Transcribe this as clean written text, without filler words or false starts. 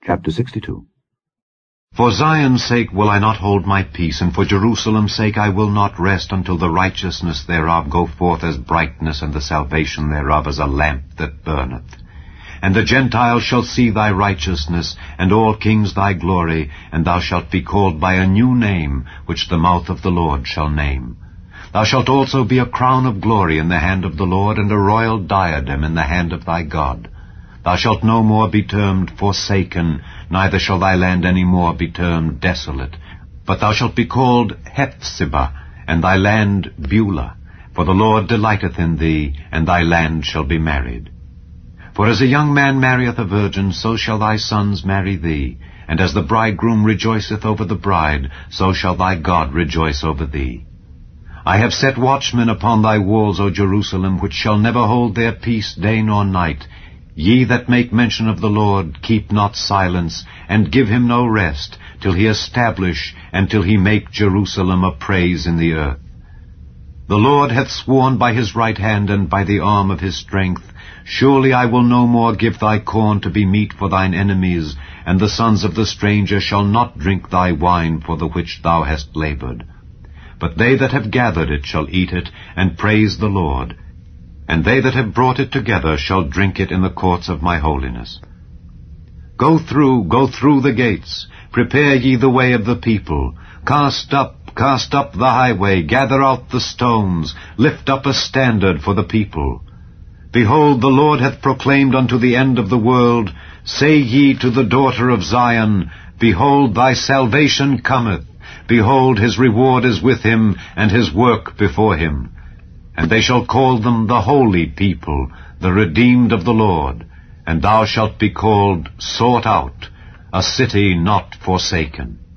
Chapter 62. For Zion's sake will I not hold my peace, and for Jerusalem's sake I will not rest, until the righteousness thereof go forth as brightness, and the salvation thereof as a lamp that burneth. And the Gentiles shall see thy righteousness, and all kings thy glory, and thou shalt be called by a new name, which the mouth of the Lord shall name. Thou shalt also be a crown of glory in the hand of the Lord, and a royal diadem in the hand of thy God. Thou shalt no more be termed forsaken, neither shall thy land any more be termed desolate. But thou shalt be called Hephzibah, and thy land Beulah. For the Lord delighteth in thee, and thy land shall be married. For as a young man marrieth a virgin, so shall thy sons marry thee. And as the bridegroom rejoiceth over the bride, so shall thy God rejoice over thee. I have set watchmen upon thy walls, O Jerusalem, which shall never hold their peace day nor night. Ye that make mention of the Lord, keep not silence, and give him no rest, till he establish, and till he make Jerusalem a praise in the earth. The Lord hath sworn by his right hand, and by the arm of his strength, Surely I will no more give thy corn to be meat for thine enemies, and the sons of the stranger shall not drink thy wine for the which thou hast labored. But they that have gathered it shall eat it, and praise the Lord. And they that have brought it together shall drink it in the courts of my holiness. Go through the gates, prepare ye the way of the people. Cast up the highway, gather out the stones, lift up a standard for the people. Behold, the Lord hath proclaimed unto the end of the world, Say ye to the daughter of Zion, Behold, thy salvation cometh. Behold, his reward is with him, and his work before him. And they shall call them the holy people, the redeemed of the Lord. And thou shalt be called Sought Out, a city not forsaken.